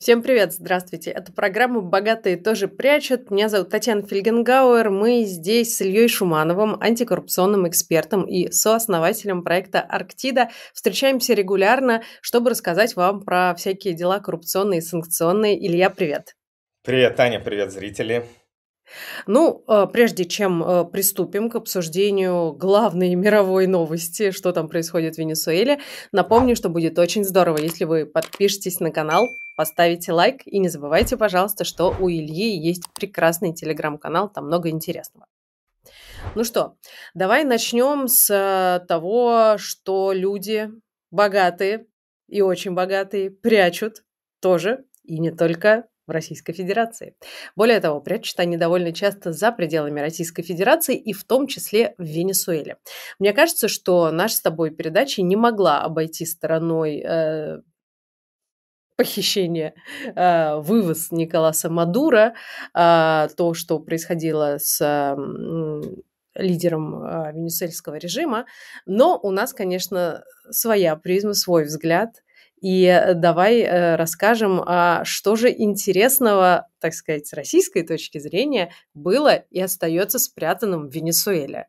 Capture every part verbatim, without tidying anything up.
Всем привет, здравствуйте. Это программа «Богатые тоже прячут». Меня зовут Татьяна Фельгенгауэр. Мы здесь с Ильей Шумановым, антикоррупционным экспертом и сооснователем проекта «Арктида». Встречаемся регулярно, чтобы рассказать вам про всякие дела коррупционные и санкционные. Илья, привет. Привет, Таня, привет, зрители. Ну, э, прежде чем э, приступим к обсуждению главной мировой новости, что там происходит в Венесуэле, напомню, что будет очень здорово, если вы подпишетесь на канал, поставите лайк и не забывайте, пожалуйста, что у Ильи есть прекрасный телеграм-канал, там много интересного. Ну что, давай начнем с э, того, что люди богатые и очень богатые прячут тоже, и не только в Российской Федерации. Более того, прячут они довольно часто за пределами Российской Федерации и в том числе в Венесуэле. Мне кажется, что наша с тобой передача не могла обойти стороной э, похищение, э, вывоз Николаса Мадуро, э, то, что происходило с м, лидером э, венесуэльского режима. Но у нас, конечно, своя призма, свой взгляд. И э, давай э, расскажем, а что же интересного, так сказать, с российской точки зрения было и остается спрятанным в Венесуэле.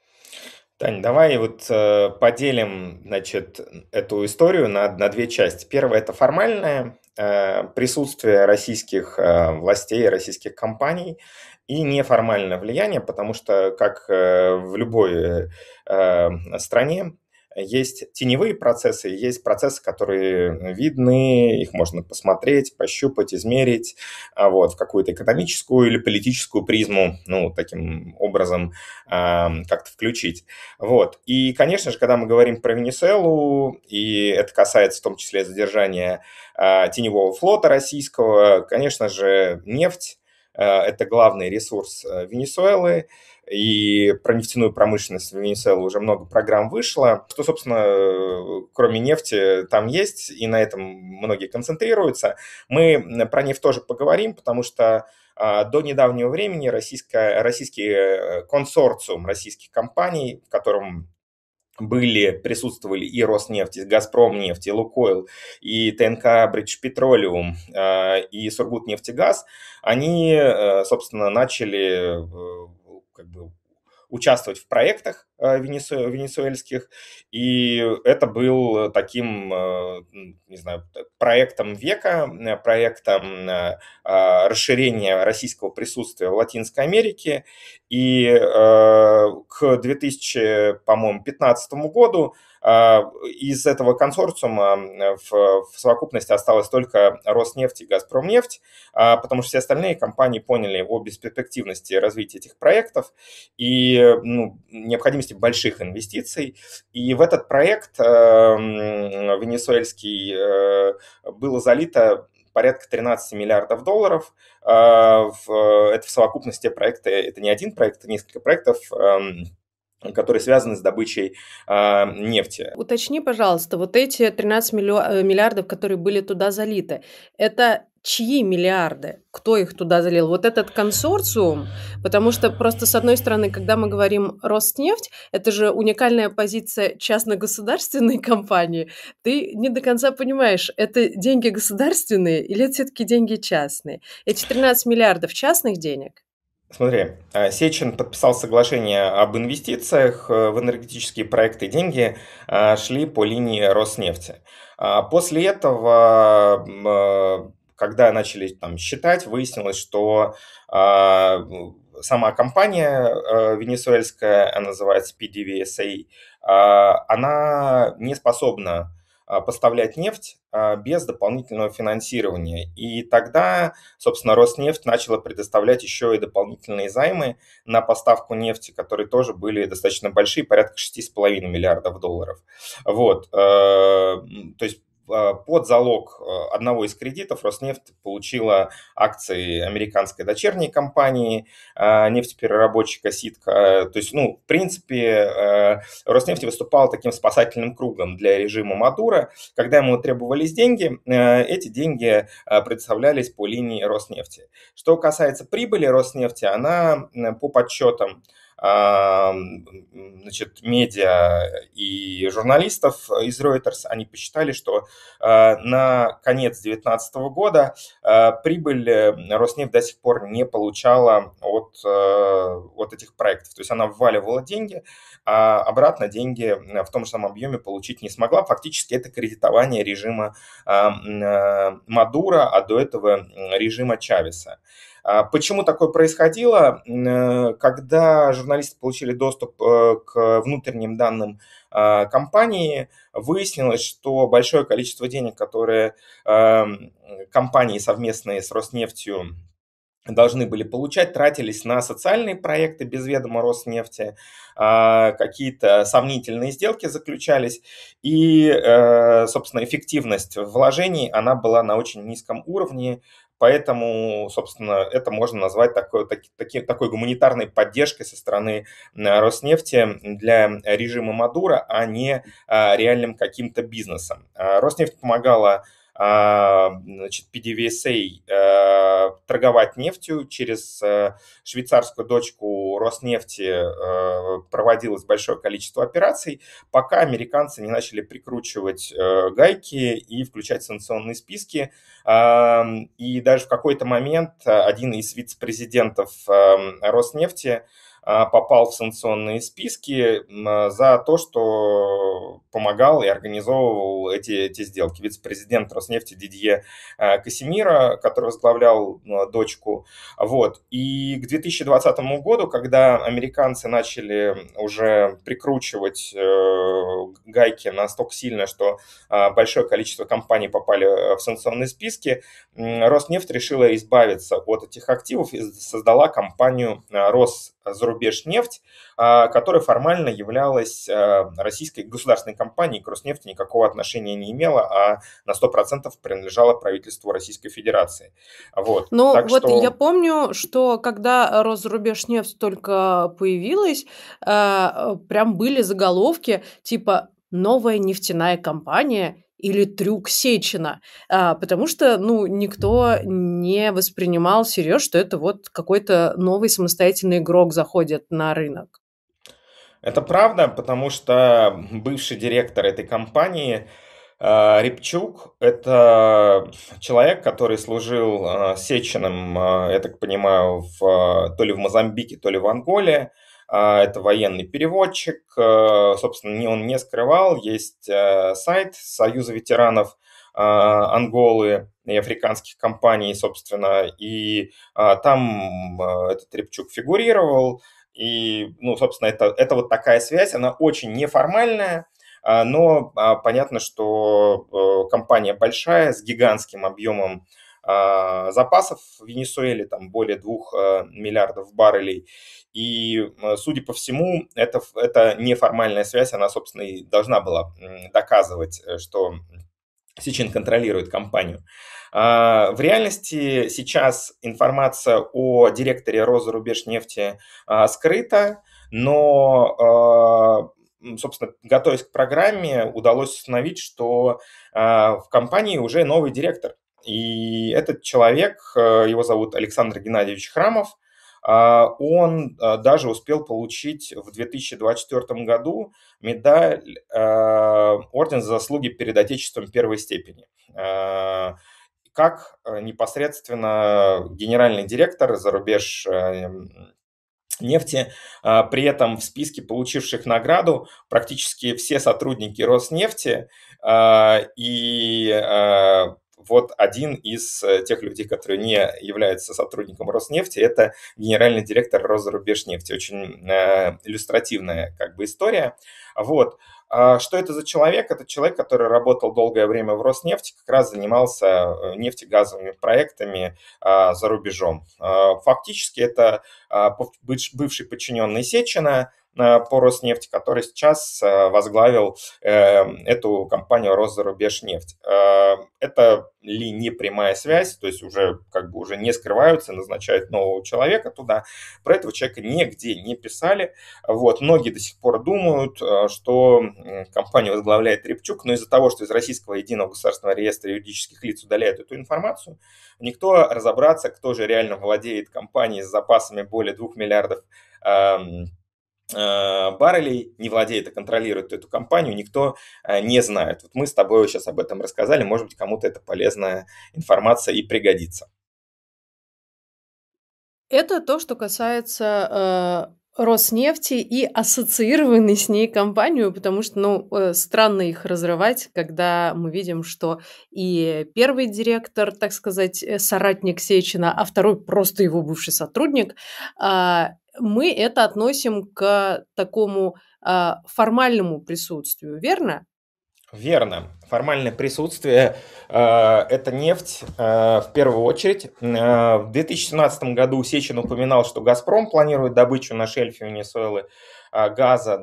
Тань, давай вот э, поделим, значит, эту историю на, на две части. Первое– это формальное э, присутствие российских э, властей, российских компаний, и неформальное влияние, потому что, как э, в любой э, стране, есть теневые процессы, есть процессы, которые видны, их можно посмотреть, пощупать, измерить, а вот, в какую-то экономическую или политическую призму, ну, таким образом а, как-то включить. Вот. И, конечно же, когда мы говорим про Венесуэлу, и это касается в том числе задержания а, теневого флота российского, конечно же, нефть, а, это главный ресурс а, Венесуэлы, и про нефтяную промышленность в Венесуэле уже много программ вышло. Что, собственно, кроме нефти там есть, и на этом многие концентрируются. Мы про нефть тоже поговорим, потому что а, до недавнего времени российская, российский э, консорциум российских компаний, в котором были, присутствовали и Роснефть, и Газпромнефть, и Лукойл, и ТНК Бридж Петролиум, э, и Сургутнефтегаз, они, э, собственно, начали э, как бы участвовать в проектах э, венесу- венесуэльских, и это был таким, э, не знаю, проектом века, э, проектом э, э, расширения российского присутствия в Латинской Америке, и э, к две тысячи пятнадцатому году э, из этого консорциума в, в совокупности осталось только Роснефть и Газпромнефть, э, потому что все остальные компании поняли о бесперспективности развития этих проектов и ну, необходимости больших инвестиций. И в этот проект э, венесуэльский э, было залито порядка тринадцать миллиардов долларов. Это в совокупности проекта, это не один проект, это несколько проектов, которые связаны с добычей нефти. Уточни, пожалуйста, вот эти тринадцать миллиардов, которые были туда залиты, это чьи миллиарды? Кто их туда залил? Вот этот консорциум? Потому что просто, с одной стороны, когда мы говорим Роснефть, это же уникальная позиция частно-государственной компании. Ты не до конца понимаешь, это деньги государственные или это все-таки деньги частные? Эти тринадцать миллиардов частных денег? Смотри, Сечин подписал соглашение об инвестициях в энергетические проекты. Деньги шли по линии Роснефти. После этого, когда начали там считать, выяснилось, что сама компания венесуэльская, она называется пи ди ви эс эй, она не способна поставлять нефть без дополнительного финансирования. И тогда, собственно, Роснефть начала предоставлять еще и дополнительные займы на поставку нефти, которые тоже были достаточно большие, порядка шесть целых пять десятых миллиардов долларов. Вот. То есть под залог одного из кредитов Роснефть получила акции американской дочерней компании, нефтепереработчика Ситка. То есть, ну, в принципе, Роснефть выступала таким спасательным кругом для режима Мадуро. Когда ему требовались деньги, эти деньги предоставлялись по линии Роснефти. Что касается прибыли Роснефти, она по подсчетам значит, медиа и журналистов из Reuters, они посчитали, что на конец две тысячи девятнадцатого года прибыль Роснефть до сих пор не получала от, от этих проектов. То есть она вваливала деньги, а обратно деньги в том же самом объеме получить не смогла. Фактически это кредитование режима Мадуро, а до этого режима Чавеса. Почему такое происходило? Когда журналисты получили доступ к внутренним данным компании, выяснилось, что большое количество денег, которые компании совместные с Роснефтью должны были получать, тратились на социальные проекты без ведома Роснефти, какие-то сомнительные сделки заключались, и, собственно, эффективность вложений, она была на очень низком уровне, поэтому, собственно, это можно назвать такой, таки, такой гуманитарной поддержкой со стороны Роснефти для режима Мадуро, а не реальным каким-то бизнесом. Роснефть помогала, значит, пи ди ви эс эй торговать нефтью через швейцарскую дочку Роснефти, проводилось большое количество операций, пока американцы не начали прикручивать гайки и включать санкционные списки. И даже в какой-то момент один из вице-президентов Роснефти попал в санкционные списки за то, что помогал и организовывал эти, эти сделки. Вице-президент Роснефти Дидье Касимира, который возглавлял дочку. Вот. И к две тысячи двадцатому году, когда американцы начали уже прикручивать гайки настолько сильно, что большое количество компаний попали в санкционные списки, Роснефть решила избавиться от этих активов и создала компанию Росзарубежнефть, которая формально являлась российской государственной компанией, к Роснефти никакого отношения не имела, а на сто процентов принадлежала правительству Российской Федерации. Вот. Ну, так вот что... я помню, что когда Росзарубежнефть только появилась, прям были заголовки типа «Новая нефтяная компания» или «Трюк Сечина», потому что, ну, никто не воспринимал всерьез, что это вот какой-то новый самостоятельный игрок заходит на рынок. Это правда, потому что бывший директор этой компании Рябчук – это человек, который служил Сечиным, я так понимаю, в, то ли в Мозамбике, то ли в Анголе. Это военный переводчик, собственно, он не скрывал, есть сайт Союза ветеранов Анголы и африканских компаний, собственно, и там этот Рябчук фигурировал, и, ну, собственно, это, это вот такая связь, она очень неформальная, но понятно, что компания большая, с гигантским объемом запасов в Венесуэле, там более двух миллиардов баррелей. И, судя по всему, это, это неформальная связь, она, собственно, и должна была доказывать, что Сечин контролирует компанию. В реальности сейчас информация о директоре Росзарубежнефти скрыта, но, собственно, готовясь к программе, удалось установить, что в компании уже новый директор. И этот человек, его зовут Александр Геннадьевич Храмов, он даже успел получить в две тысячи двадцать четвёртом году медаль Орден за заслуги перед Отечеством первой степени. Как непосредственно генеральный директор зарубеж нефти. При этом в списке получивших награду практически все сотрудники Роснефти, и вот один из тех людей, которые не являются сотрудником Роснефти, это генеральный директор Росзарубежнефти. Очень иллюстративная как бы история. Вот. Что это за человек? Это человек, который работал долгое время в Роснефти, как раз занимался нефтегазовыми проектами за рубежом. Фактически это бывший подчиненный Сечина по Роснефти, который сейчас возглавил эту компанию Росзарубежнефть. Это ли не прямая связь, то есть уже как бы уже не скрываются, назначают нового человека туда. Про этого человека нигде не писали. Вот. Многие до сих пор думают, что компанию возглавляет Рябчук, но из-за того, что из Российского единого государственного реестра юридических лиц удаляют эту информацию, никто разобраться, кто же реально владеет компанией с запасами более двух миллиардов баррелей, не владеет и контролирует эту компанию, никто не знает. Вот мы с тобой сейчас об этом рассказали, может быть, кому-то это полезная информация и пригодится. Это то, что касается, э, Роснефти и ассоциированной с ней компанию, потому что, ну, э, странно их разрывать, когда мы видим, что и первый директор, так сказать, э, соратник Сечина, а второй просто его бывший сотрудник. А, мы это относим к такому, а, формальному присутствию, верно? Верно. Формальное присутствие э, это нефть э, в первую очередь. Э, в две тысячи семнадцатом году Сечин упоминал, что «Газпром» планирует добычу на шельфе Венесуэлы э, газа,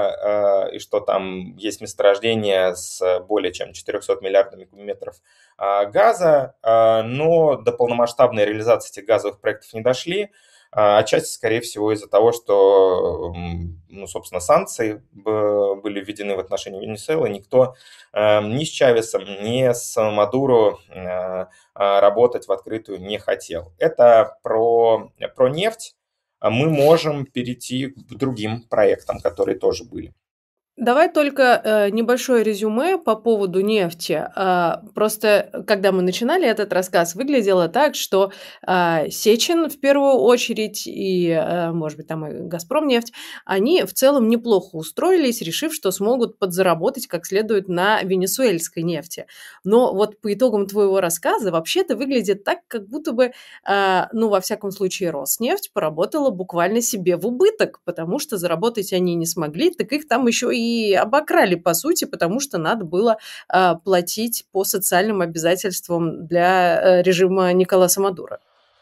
да, э, и что там есть месторождение с более чем четырехсот миллиардами кубометров э, газа, э, но до полномасштабной реализации этих газовых проектов не дошли. А, Отчасти, скорее всего, из-за того, что, м, ну, собственно, санкции б- были введены в отношении Венесуэлы. Никто э, ни с Чавесом, ни с Мадуро э, а, работать в открытую не хотел. Это про, про нефть. А Мы можем перейти к другим проектам, которые тоже были. Давай только, э, небольшое резюме по поводу нефти. А, просто, э, когда мы начинали этот рассказ, выглядело так, что, а, Сечин в первую очередь и, э, может быть, там и «Газпромнефть», они в целом неплохо устроились, решив, что смогут подзаработать как следует на венесуэльской нефти. Но вот по итогам твоего рассказа вообще-то выглядит так, как будто бы, а, ну, во всяком случае, Роснефть поработала буквально себе в убыток, потому что заработать они не смогли, так их там еще и обокрали, по сути, потому что надо было а, платить по социальным обязательствам для э, режима Николаса Мадуро.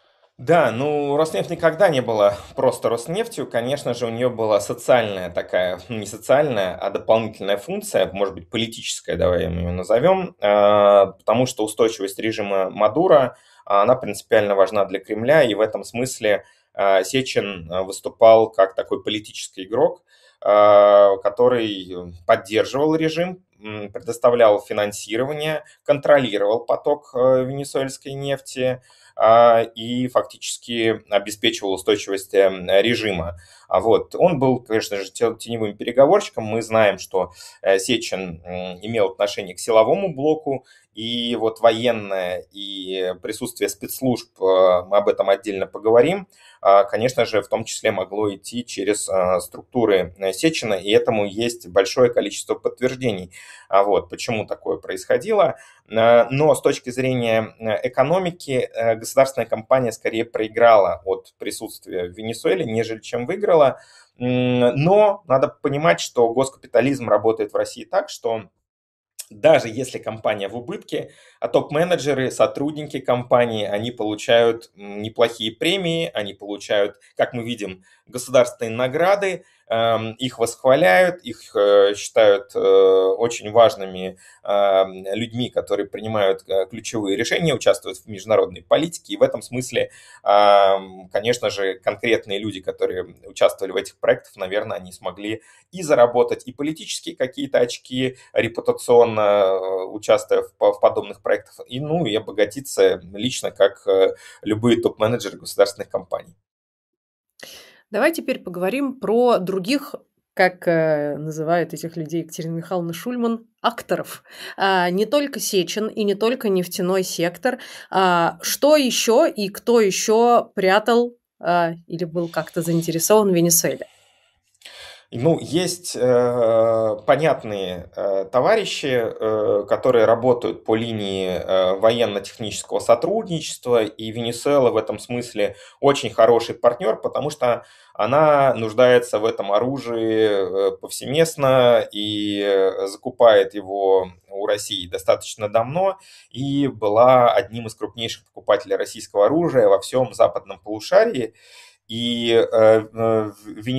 Да, ну, Роснефть никогда не была просто Роснефтью. Конечно же, у нее была социальная такая, ну, не социальная, а дополнительная функция, может быть, политическая, давай мы ее назовем, а, потому что устойчивость режима Мадуро, а, она принципиально важна для Кремля, и в этом смысле а, Сечин а, выступал как такой политический игрок, а, который поддерживал режим, м, предоставлял финансирование, контролировал поток э, венесуэльской нефти, а, и фактически обеспечивал устойчивость эм, режима. А вот он был, конечно же, те- теневым переговорщиком. Мы знаем, что э, Сечин м, имел отношение к силовому блоку, и вот военное и присутствие спецслужб, э, мы об этом отдельно поговорим, а, конечно же, в том числе могло идти через а, структуры э, Сечина, и этому есть большое количество подтверждений. А вот почему такое происходило. Э, Но с точки зрения э, экономики, э, государственная компания скорее проиграла от присутствия в Венесуэле, нежели чем выиграла. М, Но надо понимать, что госкапитализм работает в России так, что даже если компания в убытке, а топ-менеджеры, сотрудники компании, они получают м, неплохие премии, они получают, как мы видим, государственные награды, эм, их восхваляют, их э, считают э, очень важными эм, людьми, которые принимают э, ключевые решения, участвуют в международной политике. И в этом смысле, эм, конечно же, конкретные люди, которые участвовали в этих проектах, наверное, они смогли и заработать и политические какие-то очки, репутационно э, участвуя в, в подобных проектах, и, ну, и обогатиться лично, как э, любые топ-менеджеры государственных компаний. Давай теперь поговорим про других, как э, называют этих людей Екатерина Михайловна Шульман, акторов. А, не только Сечин и не только нефтяной сектор. А, что еще и кто еще прятал а, или был как-то заинтересован в Венесуэле? Ну, есть э, понятные э, товарищи, э, которые работают по линии э, военно-технического сотрудничества, и Венесуэла в этом смысле очень хороший партнер, потому что она нуждается в этом оружии э, повсеместно и э, закупает его у России достаточно давно, и была одним из крупнейших покупателей российского оружия во всем западном полушарии. И э, э,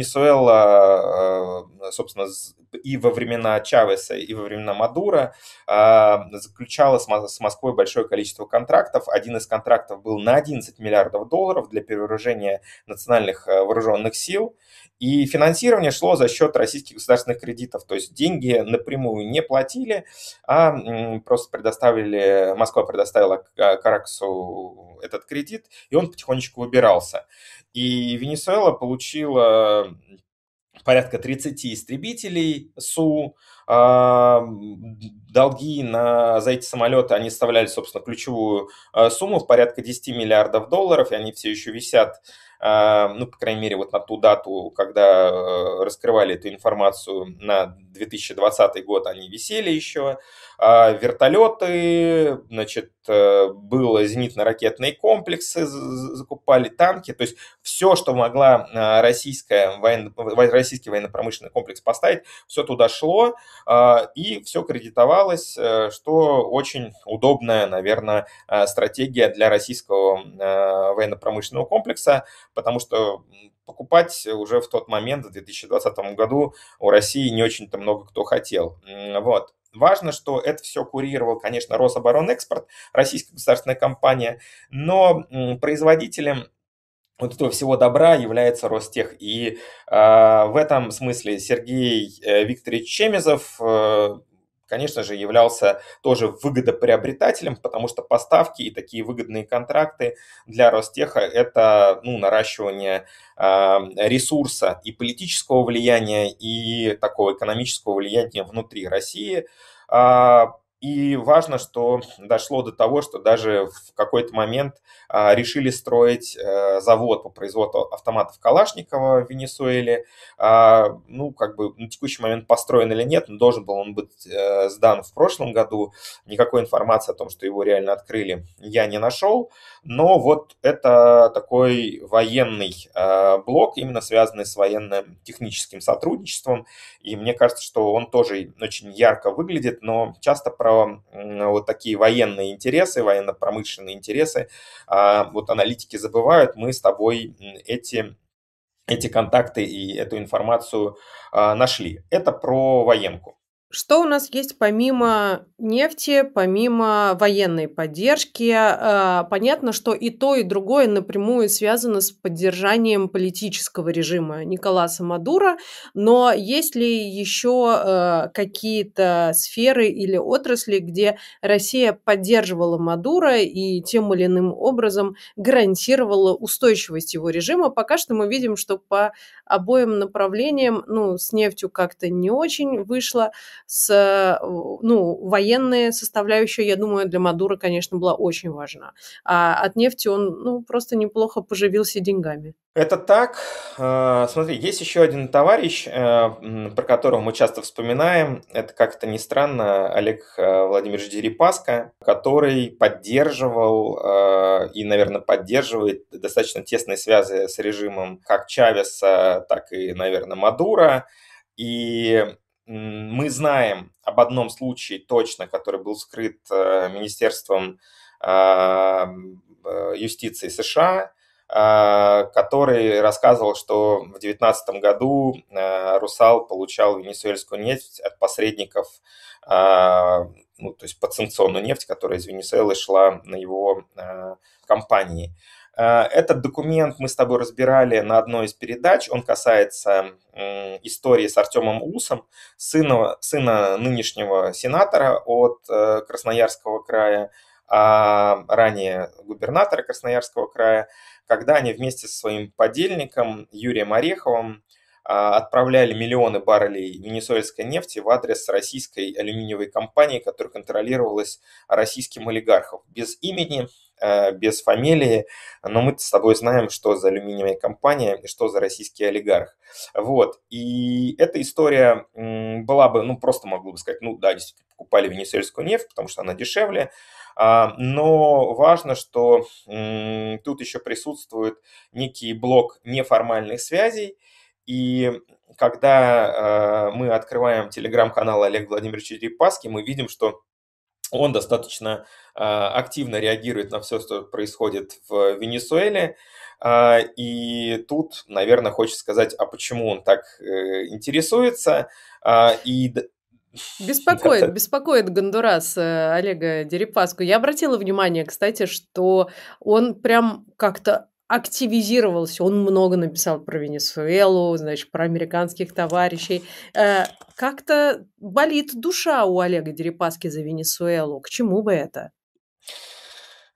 Венесуэла, э, собственно, з- и во времена Чавеса, и во времена Мадуро э, заключала с Мо- с Москвой большое количество контрактов. Один из контрактов был на одиннадцать миллиардов долларов для перевооружения национальных э, вооруженных сил. И финансирование шло за счет российских государственных кредитов. То есть деньги напрямую не платили, а м, просто предоставили, Москва предоставила К- Караксу этот кредит, и он потихонечку выбирался. И Венесуэла получила порядка тридцать истребителей Су. А, долги на, за эти самолеты, они составляли, собственно, ключевую а, сумму в порядка десять миллиардов долларов, и они все еще висят, а, ну, по крайней мере, вот на ту дату, когда а, раскрывали эту информацию на две тысячи двадцатый год, они висели еще. А, вертолеты, значит, э, было зенитно-ракетные комплексы, з- закупали танки, то есть все, что могла а, российская военно, во- российский военно-промышленный комплекс поставить, все туда шло, а, и все кредитовалось, э, что очень удобная, наверное, а, стратегия для российского а, военно-промышленного комплекса, потому что м, покупать уже в тот момент, в две тысячи двадцатом году, у России не очень-то много кто хотел. М, Вот. Важно, что это все курировал, конечно, Рособоронэкспорт, российская государственная компания, но м, производителем вот этого всего добра является Ростех. И а, в этом смысле Сергей э, Викторович Чемезов, э, конечно же, являлся тоже выгодоприобретателем, потому что поставки и такие выгодные контракты для Ростеха – это, ну, наращивание а, ресурса и политического влияния, и такого экономического влияния внутри России. А, И важно, что дошло до того, что даже в какой-то момент а, решили строить э, завод по производству автоматов Калашникова в Венесуэле. А, Ну, как бы на текущий момент построен или нет, но должен был он быть э, сдан в прошлом году. Никакой информации о том, что его реально открыли, я не нашел. Но вот это такой военный э, блок, именно связанный с военным техническим сотрудничеством. И мне кажется, что он тоже очень ярко выглядит, но часто про м, вот такие военные интересы, военно-промышленные интересы а, вот аналитики забывают, мы с тобой эти, эти контакты и эту информацию а, нашли. Это про военку. Что у нас есть помимо нефти, помимо военной поддержки? А, понятно, что и то, и другое напрямую связано с поддержанием политического режима Николаса Мадуро, но есть ли еще э, какие-то сферы или отрасли, где Россия поддерживала Мадуро и тем или иным образом гарантировала устойчивость его режима? Пока что мы видим, что по обоим направлениям, ну, с нефтью как-то не очень вышло, с, э, ну, военная составляющая, я думаю, для Мадуро, конечно, была очень важна. А от нефти он, ну, просто неплохо поживился деньгами. Это так. А, Смотри, есть еще один товарищ, э, м, про которого мы часто вспоминаем. Это, как это ни странно, Олег э, Владимирович Дерипаска, который поддерживал э, и, наверное, поддерживает достаточно тесные связи с режимом как Чавеса, так и, наверное, Мадуро. И м, мы знаем об одном случае точно, который был вскрыт э, Министерством а, э, юстиции США, а, который рассказывал, что в две тысячи девятнадцатом году а, «Русал» получал венесуэльскую нефть от посредников, а, ну, то есть подсанкционную нефть, которая из Венесуэлы шла на его а, компании. А, Этот документ мы с тобой разбирали на одной из передач. Он касается м, истории с Артемом Усом, сына, сына нынешнего сенатора от э, Красноярского края, а ранее губернатора Красноярского края, когда они вместе со своим подельником Юрием Ореховым а, отправляли миллионы баррелей венесуэльской нефти в адрес российской алюминиевой компании, которая контролировалась российским олигархом. Без имени, э, без фамилии, но мы с тобой знаем, что за алюминиевая компания и что за российский олигарх. Вот. И эта история м, была бы, ну, просто могу бы сказать, ну, да, действительно, покупали венесуэльскую нефть, потому что она дешевле. А, Но важно, что м, тут еще присутствует некий блок неформальных связей. И когда э, мы открываем телеграм-канал Олега Владимировича Дерипаски, мы видим, что он достаточно э, активно реагирует на все, что происходит в Венесуэле. А, И тут, наверное, хочется сказать, а почему он так э, интересуется. А, И д- да, Беспокоит, да. беспокоит Гондурас э, Олега Дерипаску. Я обратила внимание, кстати, что он прям как-то активизировался. Он много написал про Венесуэлу, значит, про американских товарищей. Э, как-то болит душа у Олега Дерипаски за Венесуэлу. К чему бы это?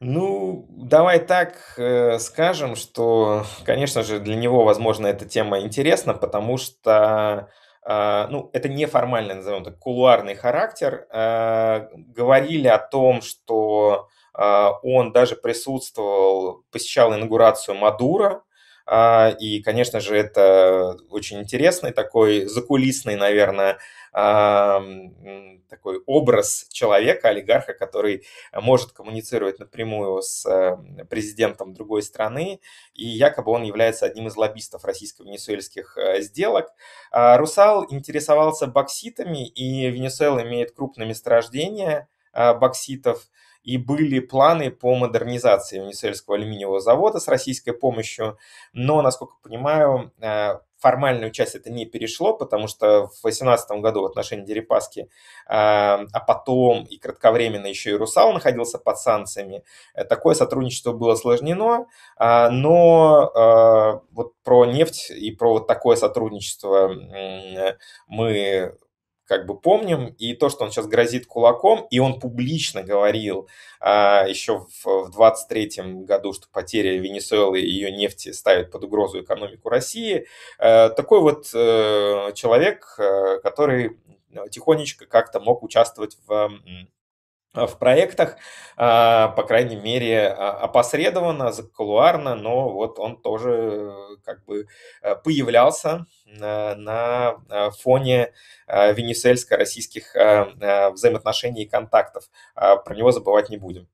Ну, давай так э, скажем, что, конечно же, для него, возможно, эта тема интересна, потому что, а, ну, это неформальный, назовем так, кулуарный характер. А, говорили о том, что а, он даже присутствовал, посещал инаугурацию Мадуро, а, и, конечно же, это очень интересный такой закулисный, наверное, а, м, такой образ человека, олигарха, который может коммуницировать напрямую с э, президентом другой страны, и якобы он является одним из лоббистов российско-венесуэльских э, сделок. А Русал интересовался бокситами, и Венесуэла имеет крупное месторождение э, бокситов, и были планы по модернизации венесуэльского алюминиевого завода с российской помощью, но, насколько понимаю, э, формальную часть это не перешло, потому что в две тысячи восемнадцатом году в отношении Дерипаски, а а потом и кратковременно еще и «Русал» находился под санкциями. Э, Такое сотрудничество было осложнено, а, но а, вот про нефть и про вот такое сотрудничество м, мы как бы помним, и то, что он сейчас грозит кулаком, и он публично говорил а, еще в, в двадцать третьем году, что потеря Венесуэлы и ее нефти ставит под угрозу экономику России. Э, такой вот э, человек, э, который тихонечко как-то мог участвовать в, м, в проектах, а, по крайней мере, а, опосредованно, закулуарно, но вот он тоже э, как бы э, появлялся на, на, э, фоне э, венесуэльско-российских э, э, взаимоотношений и контактов. А, Про него забывать не будем.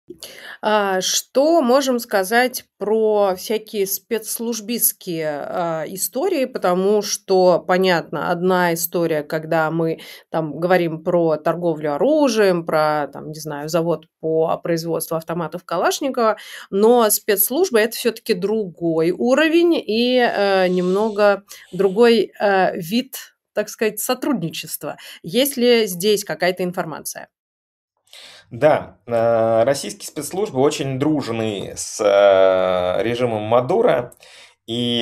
А, что можем сказать про всякие спецслужбистские, а, истории? Потому что, понятно, одна история, когда мы там говорим про торговлю оружием, про, там, не знаю, завод по производству автоматов Калашникова, но спецслужбы- это все таки другой уровень и, э, немного другой, э, вид, так сказать, сотрудничества. Есть ли здесь какая-то информация? Да, э, российские спецслужбы очень дружны с э, режимом Мадуро, и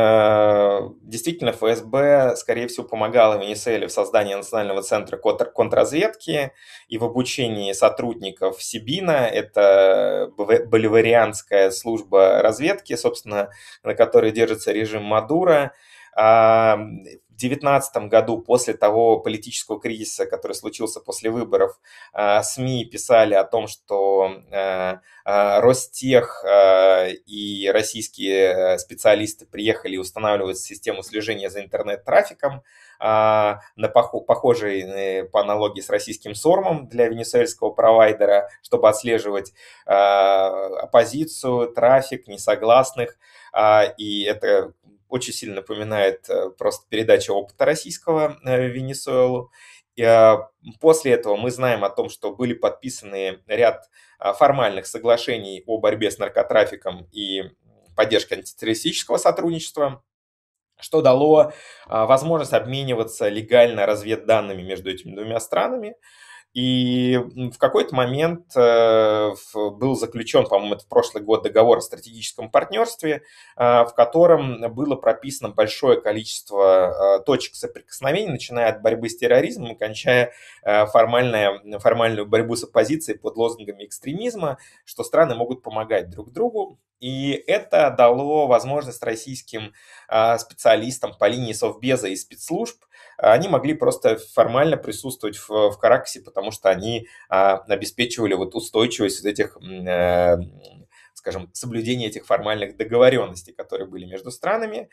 э, действительно ФСБ, скорее всего, помогала Венесуэле в создании Национального центра контр- контрразведки и в обучении сотрудников Сибина, это бов- боливарианская служба разведки, собственно, на которой держится режим Мадуро. А, В девятнадцатом году, после того политического кризиса, который случился после выборов, а, СМИ писали о том, что а, а, Ростех а, и российские э, специалисты приехали устанавливать систему слежения за интернет-трафиком, а, на похо- похожей э, по аналогии с российским СОРМом для венесуэльского провайдера, чтобы отслеживать а, оппозицию, трафик, несогласных. А, И это очень сильно напоминает э, просто передачу опыта российского э, в Венесуэлу. И, а, После этого мы знаем о том, что были подписаны ряд а, формальных соглашений о борьбе с наркотрафиком и поддержке антитеррористического сотрудничества, что дало а, возможность обмениваться легально разведданными между этими двумя странами. И в какой-то момент э, в- был заключен, по-моему, это в прошлый год, договор о стратегическом партнерстве, а, в котором было прописано большое количество а, точек соприкосновения, начиная от борьбы с терроризмом и кончая э, формальная, формальную борьбу с оппозицией под лозунгами экстремизма, что страны могут помогать друг другу. И это дало возможность российским а, специалистам по линии Совбеза и спецслужб, они могли просто формально присутствовать в, в Каракасе, потому что они а, обеспечивали вот устойчивость вот этих, м, э, скажем, соблюдения этих формальных договоренностей, которые были между странами.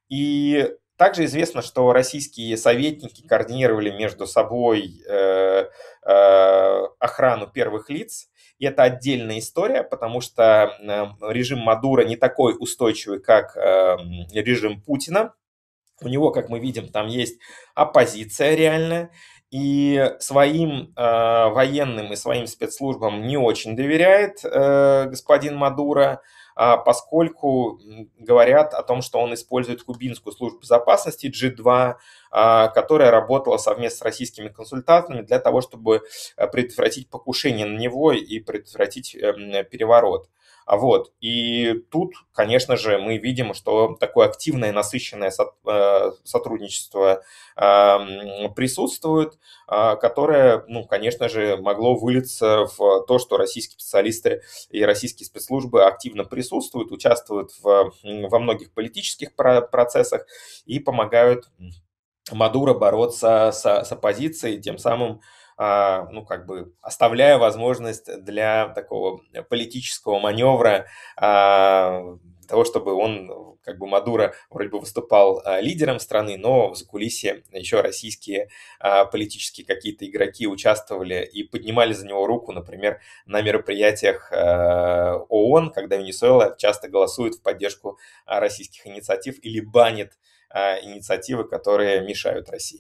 И также известно, что российские советники координировали между собой э, э, охрану первых лиц. И это отдельная история, потому что э, режим Мадуро не такой устойчивый, как э, режим Путина. У него, как мы видим, там есть оппозиция реальная, и своим э, военным и своим спецслужбам не очень доверяет э, господин Мадуро, а, поскольку м, говорят о том, что он использует кубинскую службу безопасности джи два, а, которая работала совместно с российскими консультантами для того, чтобы э, предотвратить покушение на него и предотвратить эм, переворот. А вот, и тут, конечно же, мы видим, что такое активное, насыщенное со- э, сотрудничество ам, присутствует, а, которое, ну, конечно же, могло вылиться в то, что российские специалисты и российские спецслужбы активно присутствуют, участвуют в, м, во многих политических про- процессах и помогают Мадуро бороться с, с оппозицией, тем самым, а, ну, как бы оставляя возможность для такого политического маневра, а, для того, чтобы он, как бы Мадуро вроде бы выступал а, лидером страны, но в закулисье еще российские а, политические какие-то игроки участвовали и поднимали за него руку, например, на мероприятиях а, ООН, когда Венесуэла часто голосует в поддержку а, российских инициатив или банит а, инициативы, которые мешают России.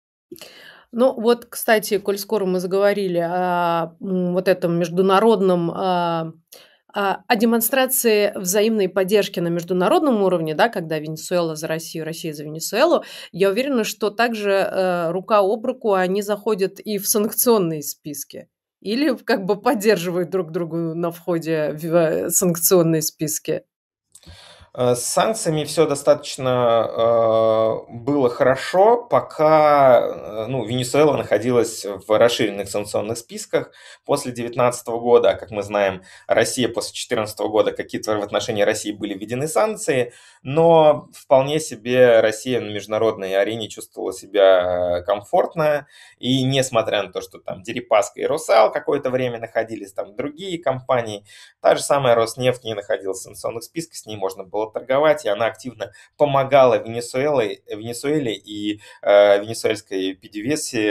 Ну вот, кстати, коль скоро мы заговорили о, м, вот этом международном, а, а, о демонстрации взаимной поддержки на международном уровне, да, когда Венесуэла за Россию, Россия за Венесуэлу, я уверена, что также, э, рука об руку они заходят и в санкционные списки. Или в как бы поддерживают друг друга на входе в, э, санкционные списки. Э, С санкциями все достаточно э, было хорошо, пока э, ну, Венесуэла находилась в расширенных санкционных списках после две тысячи девятнадцатого года. А как мы знаем, Россия после две тысячи четырнадцатого года, какие-то в отношении России были введены санкции, но вполне себе Россия на международной арене чувствовала себя э, комфортно, и несмотря на то, что там Дерипаска и Русал какое-то время находились, там другие компании, та же самая Роснефть не находилась в санкционных списках, с ней можно было торговать, и она активно помогала Венесуэле, Венесуэле и э, венесуэльской пи ди ви эс,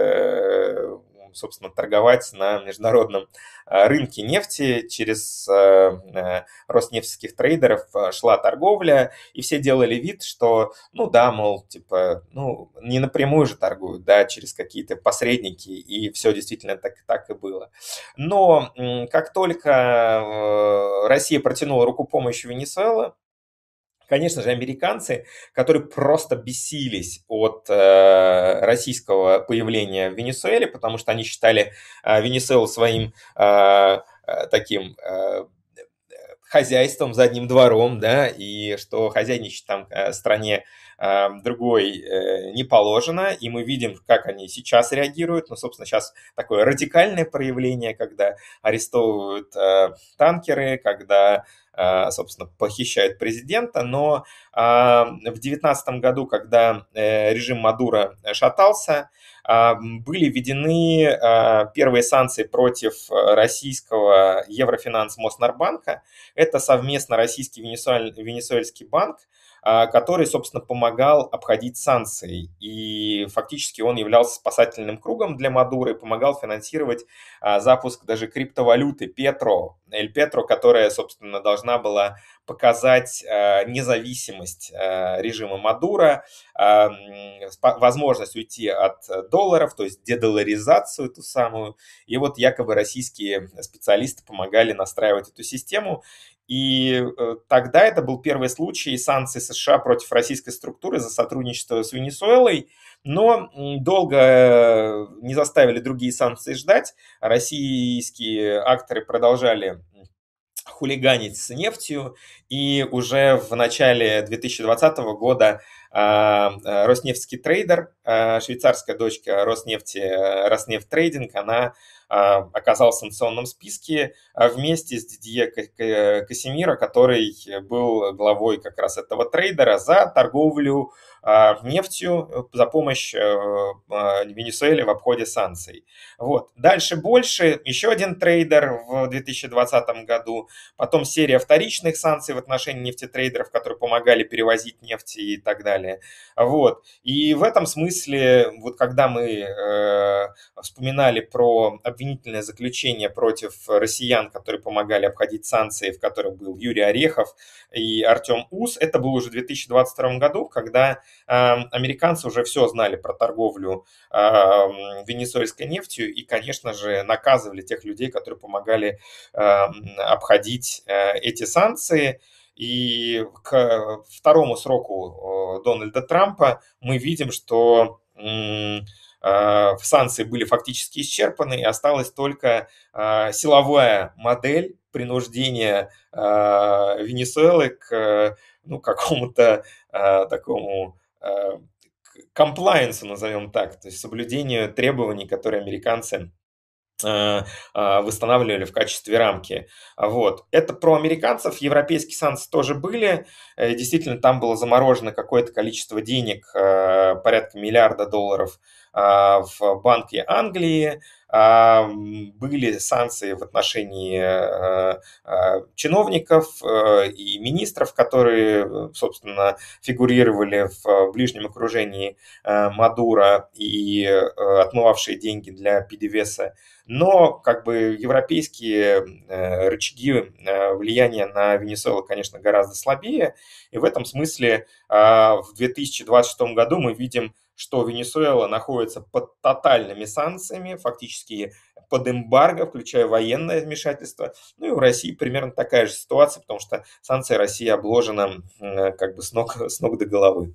э, собственно, торговать на международном э, рынке нефти. Через э, э, роснефтских трейдеров э, шла торговля, и все делали вид, что, ну да, мол, типа, ну, не напрямую же торгуют, да, через какие-то посредники, и все действительно так, так и было. Но м, как только э, Россия протянула руку помощи Венесуэле, конечно же, американцы, которые просто бесились от э, российского появления в Венесуэле, потому что они считали э, Венесуэлу своим э, э, таким э, хозяйством, задним двором, да, и что хозяйничать там э, стране э, другой э, не положено, и мы видим, как они сейчас реагируют, ну, собственно, сейчас такое радикальное проявление, когда арестовывают э, танкеры, когда, э, собственно, похищают президента, но э, в девятнадцатом году, когда э, режим Мадуро шатался, а, были введены а, первые санкции против российского Еврофинанс Моснорбанка. Это совместно российский венесуэль, венесуэльский банк, а, который, собственно, помогал обходить санкции. И фактически он являлся спасательным кругом для Мадуры и помогал финансировать а, запуск даже криптовалюты Петро, Эль Петро, которая, собственно, должна была показать а, независимость а, режима Мадуро, а, возможность уйти от долларов, то есть дедоларизацию ту самую. И вот якобы российские специалисты помогали настраивать эту систему. И э, тогда это был первый случай санкций США против российской структуры за сотрудничество с Венесуэлой, но долго не заставили другие санкции ждать. Российские акторы продолжали хулиганить с нефтью, и уже в начале две тысячи двадцатого года а, а, Роснефтский трейдер, а, швейцарская дочка Роснефти, а, Роснефть Трейдинг, она а, оказалась в санкционном списке а, вместе с Дидье Ка- Ка- Касимиро, который был главой как раз этого трейдера за торговлю а, нефтью, за помощь а, а, Венесуэле в обходе санкций. Вот. Дальше больше. Еще один трейдер в две тысячи двадцатом году. Потом серия вторичных санкций в отношении нефтетрейдеров, которые помогали перевозить нефть и так далее. Вот. И в этом смысле, вот когда мы э, вспоминали про обвинительное заключение против россиян, которые помогали обходить санкции, в которых был Юрий Орехов и Артем Ус, это было уже в две тысячи двадцать втором году, когда э, американцы уже все знали про торговлю э, венесуэльской нефтью и, конечно же, наказывали тех людей, которые помогали э, обходить э, эти санкции. И к второму сроку э, Дональда Трампа мы видим, что м, санкции были фактически исчерпаны, и осталась только а, силовая модель принуждения Венесуэлы к ну, какому-то такому комплайенсу, назовем так, то есть соблюдению требований, которые американцы восстанавливали в качестве рамки. Вот. Это про американцев. Европейские санкции тоже были. Действительно, там было заморожено какое-то количество денег, порядка миллиарда долларов в Банке Англии. Были санкции в отношении чиновников и министров, которые, собственно, фигурировали в ближнем окружении Мадуро и отмывавшие деньги для пи ди ви эс. Но как бы европейские рычаги влияния на Венесуэлу, конечно, гораздо слабее. И в этом смысле в две тысячи двадцать шестом году мы видим, что Венесуэла находится под тотальными санкциями, фактически под эмбарго, включая военное вмешательство. Ну и у России примерно такая же ситуация, потому что санкции России обложена как бы с ног, с ног до головы.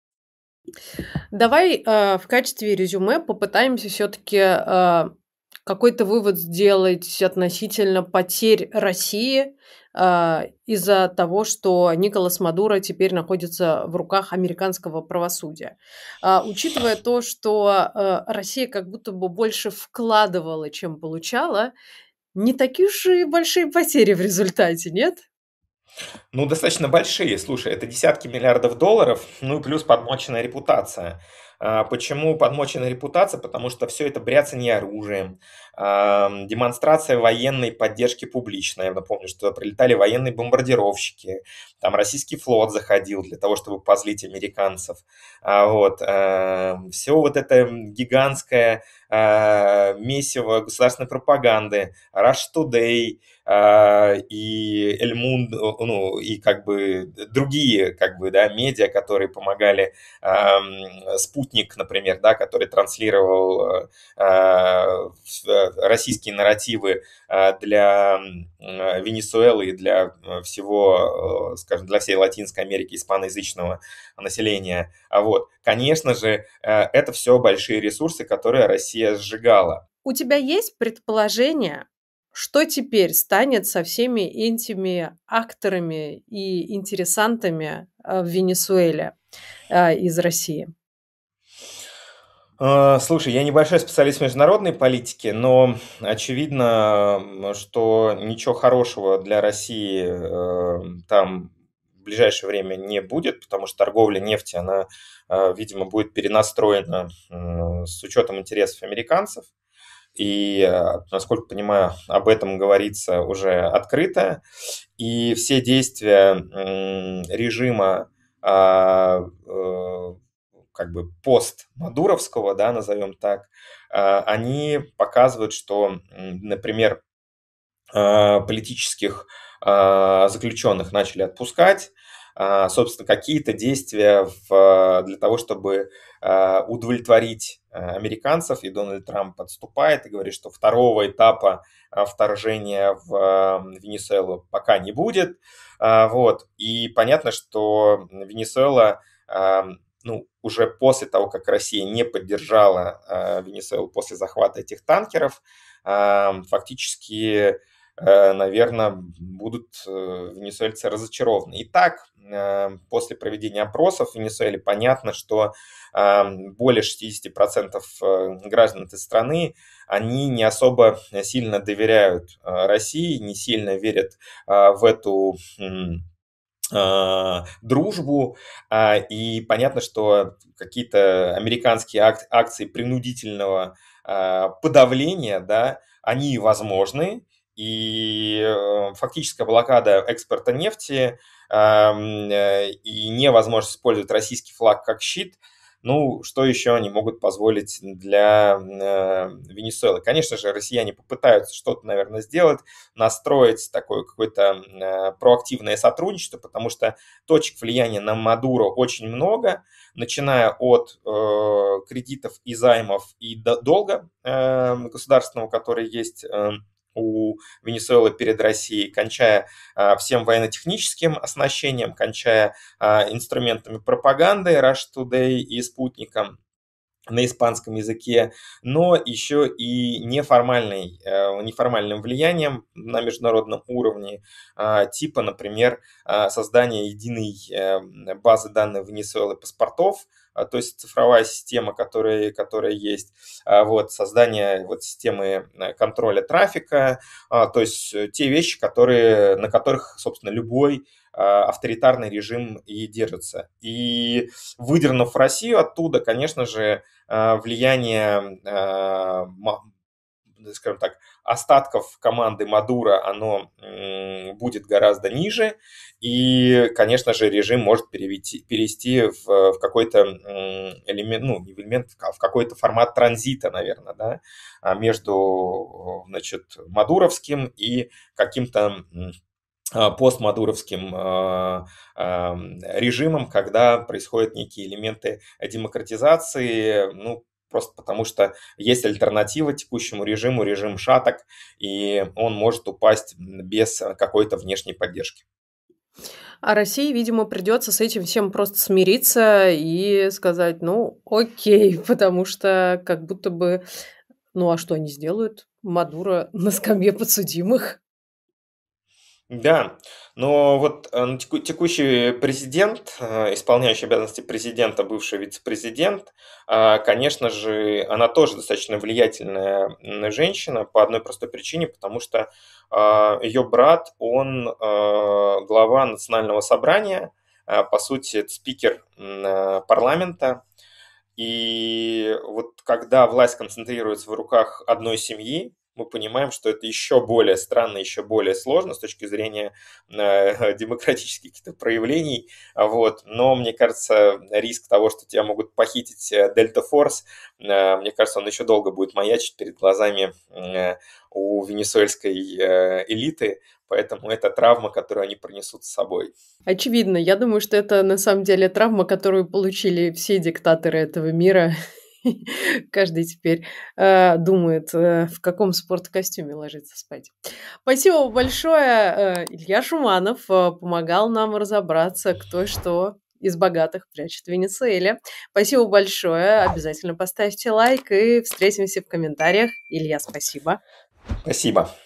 Давай э, в качестве резюме попытаемся все-таки э, какой-то вывод сделать относительно потерь России э, из-за того, что Николас Мадуро теперь находится в руках американского правосудия. Э, учитывая то, что э, Россия как будто бы больше вкладывала, чем получала, не такие уж и большие потери в результате, нет? Ну, достаточно большие. Слушай, это десятки миллиардов долларов, ну и плюс подмоченная репутация. А, Почему подмоченная репутация? Потому что все это бряцание оружием, а, демонстрация военной поддержки публичная. Я напомню, что прилетали военные бомбардировщики, там российский флот заходил для того, чтобы позлить американцев. А Вот. Все вот это гигантское а, месиво государственной пропаганды, Rush Today, а, и Эль Мундо, ну, и как бы другие, как бы, да, медиа, которые помогали, ам, Спутник, например, да, который транслировал а, в- российские нарративы а, для м, Венесуэлы и для э, всего, э, скажем, для всей Латинской Америки испаноязычного населения. А вот, конечно же, э, это все большие ресурсы, которые Россия сжигала. У тебя есть предположение, что теперь станет со всеми этими акторами и интересантами э, в Венесуэле э, из России? А, Слушай, я небольшой специалист в международной политике, но очевидно, м, что ничего хорошего для России э, там в ближайшее время не будет, потому что торговля нефти, она, э, видимо, будет перенастроена м, с учетом интересов американцев. И, э, насколько понимаю, об этом говорится уже открыто. И все действия м, режима а, э, как бы пост-мадуровского, да, назовем так, а, они показывают, что, м, например, а, политических а, заключенных начали отпускать. А, Собственно, какие-то действия в- для того, чтобы а, удовлетворить а, американцев, и Дональд Трамп подступает и говорит, что второго этапа а, вторжения в а, Венесуэлу пока не будет. А, Вот. И понятно, что Венесуэла, а, ну, уже после того, как Россия не поддержала а, Венесуэлу после захвата этих танкеров, а, фактически наверное, будут э, венесуэльцы разочарованы. Итак, э, после проведения опросов в Венесуэле понятно, что э, более шестьдесят процентов э, граждан этой страны, они не особо сильно доверяют э, России, не сильно верят э, в эту м, э, дружбу, а, и понятно, что какие-то американские ак- акции принудительного а, подавления, да, они возможны, и э, фактическая блокада экспорта нефти ам, э, и невозможность использовать российский флаг как щит, ну, что еще они могут позволить для э, Венесуэлы? Конечно же, россияне попытаются что-то, наверное, сделать, настроить такое какое-то э, проактивное сотрудничество, потому что точек влияния на Мадуро очень много, начиная от э, кредитов и займов и до- долга э, государственного, который есть э, у Венесуэлы перед Россией, кончая э, всем военно-техническим оснащением, кончая э, инструментами пропаганды, Rush Today и Спутником. на испанском языке, но еще и неформальной, э, неформальным влиянием на международном уровне, а, типа, например, а, создания единой э, базы данных Венесуэлы паспортов, а, то есть цифровая система, которая, которая есть, а, вот, создание вот, системы э, контроля трафика, а, то есть э, те вещи, которые, на которых, собственно, любой а, авторитарный режим и держится. И выдернув Россию оттуда, конечно же, а, влияние, а, ма- скажем так, остатков команды Мадуро, оно м, будет гораздо ниже, и, конечно же, режим может перевести, перейти в, в какой-то м, элемент, ну, не в элемент, а в какой-то формат транзита, наверное, да, а, между, значит, мадуровским и каким-то м, а, постмадуровским а, ам, режимом, когда происходят некие элементы демократизации, ну, просто потому что есть альтернатива текущему режиму, режим шаток, и он может упасть без какой-то внешней поддержки. А России, видимо, придется с этим всем просто смириться и сказать, ну, окей, потому что как будто бы, ну, а что они сделают? Мадуро на скамье подсудимых. Да, но вот э, ну, теку- текущий президент, э, исполняющий обязанности президента, бывший вице-президент, а, конечно же, она тоже достаточно влиятельная м, женщина по одной простой причине, потому что а, ее брат, он а, глава национального собрания, а, по сути, это спикер м, а, парламента, и вот когда власть концентрируется в руках одной семьи, мы понимаем, что это еще более странно, еще более сложно с точки зрения э, демократических каких-то проявлений. А Вот. Но мне кажется, риск того, что тебя могут похитить э, Дельта Форс, э, мне кажется, он еще долго будет маячить перед глазами э, у венесуэльской э, элиты. Поэтому это травма, которую они пронесут с собой. Очевидно, я думаю, что это на самом деле травма, которую получили все диктаторы этого мира. Каждый теперь э, думает, э, в каком спорткостюме ложиться спать. Спасибо большое. э, Илья Шуманов э, помогал нам разобраться, кто и что из богатых прячет в Венесуэле. Спасибо большое. Обязательно поставьте лайк и встретимся в комментариях. Илья, спасибо. Спасибо.